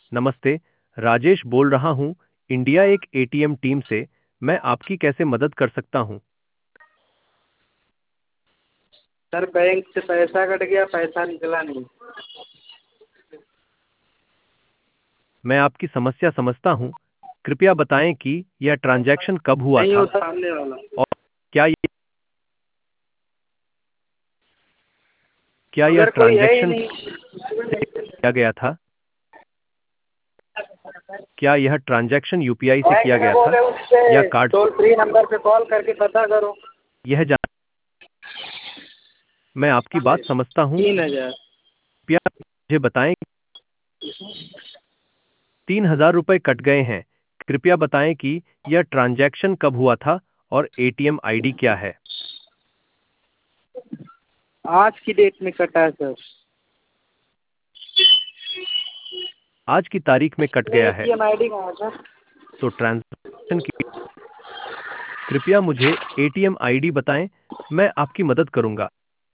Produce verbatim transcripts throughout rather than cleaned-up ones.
नमस्ते, राजेश बोल रहा हूँ, इंडिया एक एटीएम टीम से। मैं आपकी कैसे मदद कर सकता हूँ? सर बैंक से पैसा कट गया, पैसा निकला नहीं। मैं आपकी समस्या समझता हूँ। कृपया बताएं कि यह ट्रांजैक्शन कब हुआ नहीं था वो सामने वाला। और क्या ये क्या यह उधर कोई है ही ट्रांजैक्शन नहीं। किया गया था? क्या यह ट्रांजैक्शन यूपीआई से बैंक किया में गया था बोले या उससे कार्ड? टोल फ्री नंबर पे कॉल करके पता करो। यह जान मैं आपकी बात समझता हूँ। तीन हजार कृपया मुझे बताएं। तीन हजार रुपये कट गए हैं। कृपया बताएं कि यह ट्रांजैक्शन कब हुआ था और एटीएम आईडी क्या है? आज की डेट में कटा है सर। आज की तारीख में कट गया है। एटीएम आईडी कहाँ है सर? तो ट्रांजैक्शन की कृपया मुझे एटीएम आईडी बताएं। मैं आपकी मदद करूंगा।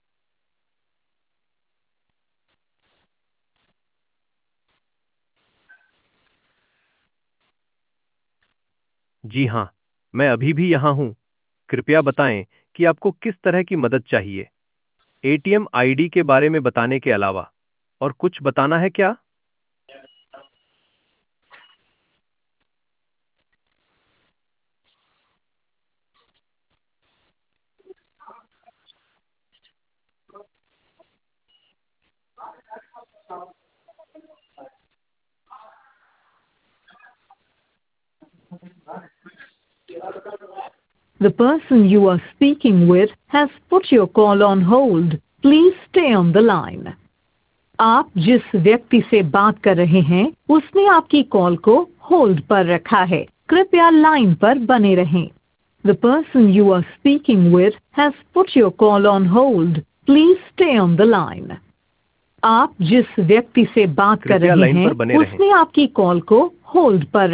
जी हाँ, मैं अभी भी यहाँ हूँ। कृपया बताएं कि आपको किस तरह की मदद चाहिए। एटीएम आईडी के बारे में बताने के अलावा और कुछ बताना है क्या? The person you are speaking with has put your call on hold. Please stay on the line. आप जिस व्यक्ति से बात कर रहे हैं उसने आपकी कॉल को होल्ड पर रखा है। कृपया लाइन पर बने रहें। The person you are speaking with has put your call on hold. Please stay on the line. आप जिस व्यक्ति से बात कर कृपया रहे लाइन हैं पर बने रहें। उसने आपकी कॉल को होल्ड पर